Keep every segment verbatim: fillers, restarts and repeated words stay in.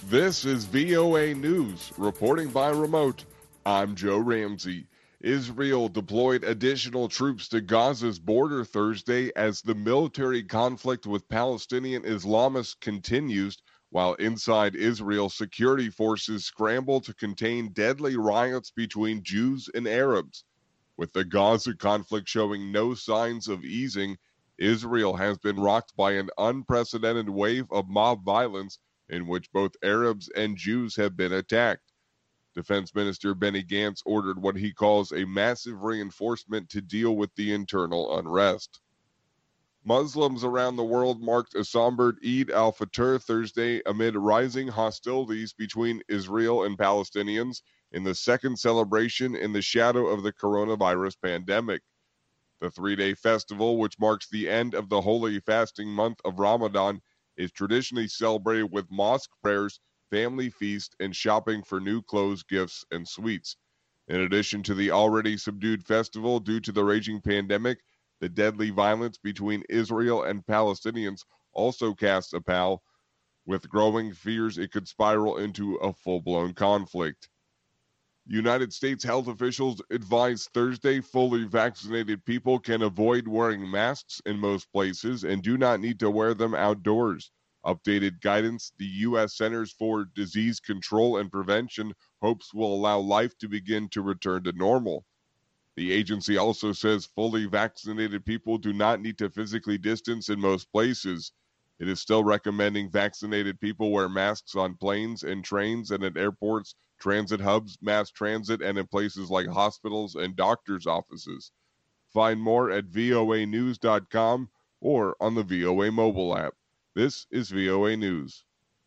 This is V O A News, reporting by remote. I'm Joe Ramsey. Israel deployed additional troops to Gaza's border Thursday as the military conflict with Palestinian Islamists continues, while inside Israel, security forces scramble to contain deadly riots between Jews and Arabs. With the Gaza conflict showing no signs of easing, Israel has been rocked by an unprecedented wave of mob violence in which both Arabs and Jews have been attacked. Defense Minister Benny Gantz ordered what he calls a massive reinforcement to deal with the internal unrest. Muslims around the world marked a somber Eid al-Fitr Thursday amid rising hostilities between Israel and Palestinians in the second celebration in the shadow of the coronavirus pandemic. The three-day festival, which marks the end of the holy fasting month of Ramadan, is traditionally celebrated with mosque prayers, family feast, and shopping for new clothes, gifts, and sweets. In addition to the already subdued festival due to the raging pandemic, the deadly violence between Israel and Palestinians also casts a pall, with growing fears it could spiral into a full-blown conflict. United States health officials advised Thursday fully vaccinated people can avoid wearing masks in most places and do not need to wear them outdoors. Updated guidance the U S Centers for Disease Control and Prevention hopes will allow life to begin to return to normal. The agency also says fully vaccinated people do not need to physically distance in most places. It is still recommending vaccinated people wear masks on planes and trains and at airports, transit hubs, mass transit, and in places like hospitals and doctors' offices. Find more at V O A news dot com or on the V O A mobile app. This is V O A News.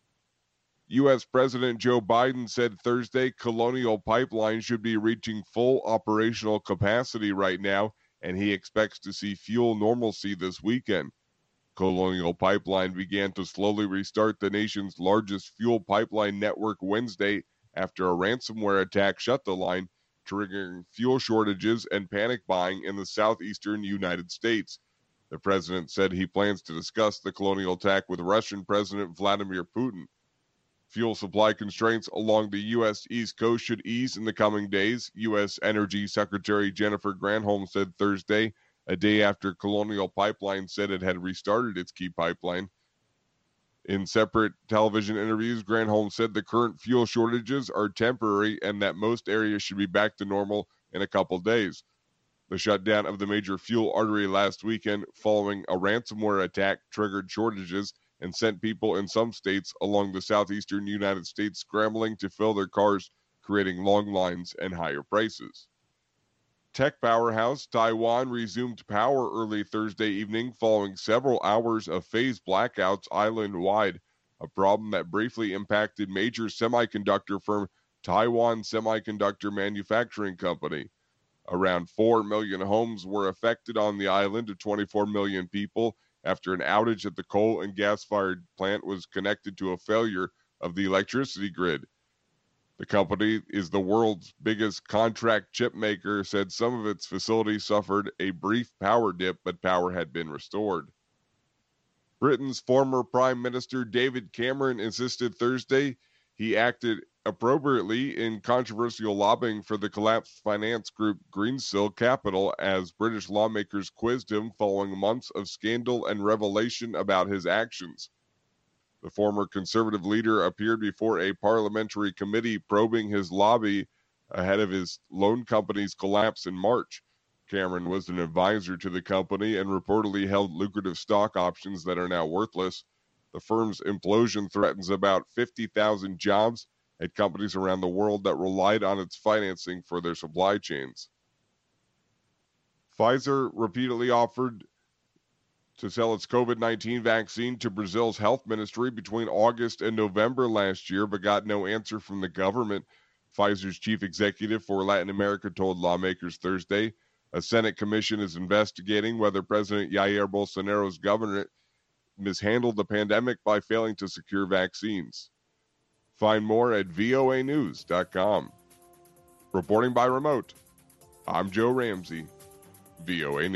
U S President Joe Biden said Thursday Colonial Pipeline should be reaching full operational capacity right now, and he expects to see fuel normalcy this weekend. Colonial Pipeline began to slowly restart the nation's largest fuel pipeline network Wednesday after a ransomware attack shut the line, triggering fuel shortages and panic buying in the southeastern United States. The president said he plans to discuss the Colonial attack with Russian President Vladimir Putin. Fuel supply constraints along the U S East Coast should ease in the coming days, U S Energy Secretary Jennifer Granholm said Thursday, a day after Colonial Pipeline said it had restarted its key pipeline. In separate television interviews, Granholm said the current fuel shortages are temporary and that most areas should be back to normal in a couple days. The shutdown of the major fuel artery last weekend following a ransomware attack triggered shortages and sent people in some states along the southeastern United States scrambling to fill their cars, creating long lines and higher prices. Tech powerhouse Taiwan resumed power early Thursday evening following several hours of phased blackouts island-wide, a problem that briefly impacted major semiconductor firm Taiwan Semiconductor Manufacturing Company. Around four million homes were affected on the island of twenty-four million people after an outage at the coal and gas-fired plant was connected to a failure of the electricity grid. The company is the world's biggest contract chip maker, said some of its facilities suffered a brief power dip, but power had been restored. Britain's former Prime Minister David Cameron insisted Thursday he acted appropriately in controversial lobbying for the collapsed finance group Greensill Capital as British lawmakers quizzed him following months of scandal and revelation about his actions. The former Conservative leader appeared before a parliamentary committee probing his lobby ahead of his loan company's collapse in March. Cameron was an advisor to the company and reportedly held lucrative stock options that are now worthless. The firm's implosion threatens about fifty thousand jobs at companies around the world that relied on its financing for their supply chains. Pfizer repeatedly offered to sell its COVID nineteen vaccine to Brazil's health ministry between August and November last year, but got no answer from the government. Pfizer's chief executive for Latin America told lawmakers Thursday a Senate commission is investigating whether President Jair Bolsonaro's government mishandled the pandemic by failing to secure vaccines. Find more at V O A news dot com. Reporting by remote, I'm Joe Ramsey, V O A News.